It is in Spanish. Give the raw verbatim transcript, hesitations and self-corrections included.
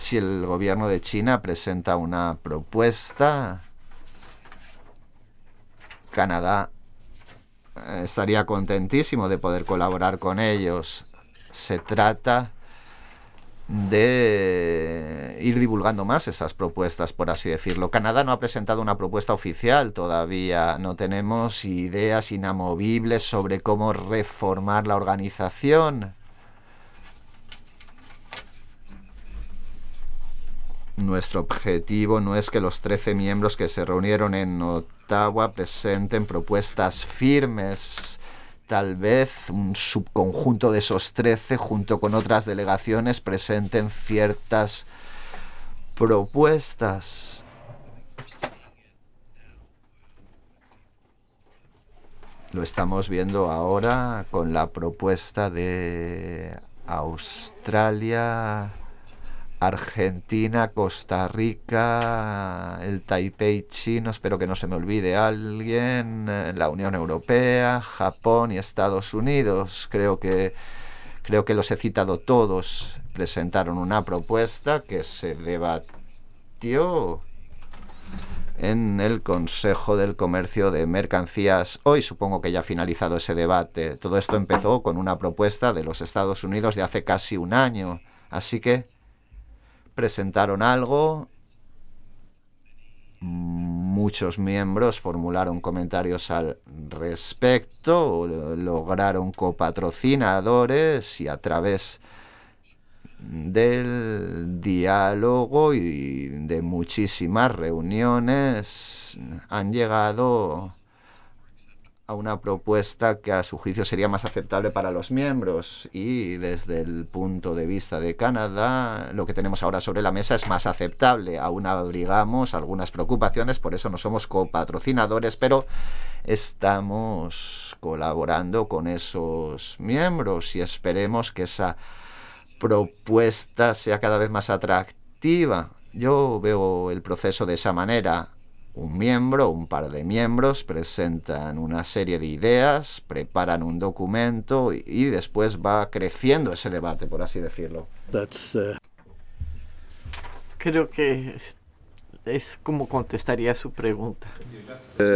si el gobierno de China presenta una propuesta, Canadá eh, estaría contentísimo de poder colaborar con ellos. Se trata de ir divulgando más esas propuestas, por así decirlo. Canadá no ha presentado una propuesta oficial todavía, no tenemos ideas inamovibles sobre cómo reformar la organización. Nuestro objetivo no es que los trece miembros que se reunieron en Ottawa presenten propuestas firmes. Tal vez un subconjunto de esos trece, junto con otras delegaciones, presenten ciertas propuestas. Lo estamos viendo ahora con la propuesta de Australia, Argentina, Costa Rica, el Taipei chino, espero que no se me olvide alguien, la Unión Europea, Japón y Estados Unidos. Creo que, creo que los he citado todos. Presentaron una propuesta que se debatió en el Consejo del Comercio de Mercancías. Hoy supongo que ya ha finalizado ese debate. Todo esto empezó con una propuesta de los Estados Unidos de hace casi un año. Así que presentaron algo, muchos miembros formularon comentarios al respecto, lograron copatrocinadores y a través del diálogo y de muchísimas reuniones han llegado a una propuesta que a su juicio sería más aceptable para los miembros, y desde el punto de vista de Canadá lo que tenemos ahora sobre la mesa es más aceptable. Aún abrigamos algunas preocupaciones, por eso no somos copatrocinadores, pero estamos colaborando con esos miembros y esperemos que esa propuesta sea cada vez más atractiva. Yo veo el proceso de esa manera. Un miembro, un par de miembros presentan una serie de ideas, preparan un documento y, y después va creciendo ese debate, por así decirlo. That's, uh... Creo que es, es como contestaría su pregunta.